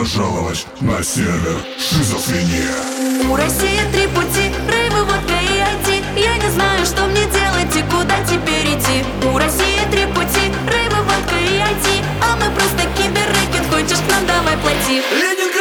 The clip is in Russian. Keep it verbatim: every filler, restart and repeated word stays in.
пожаловать на сервер Шизофрения. У России три пути: рейвы, водка и ай ти. Я не знаю, что мне делать и куда теперь идти. У России три пути: рейвы, водка и ай ти. А мы просто киберрэкет, хочешь к нам, давай плати. Ленин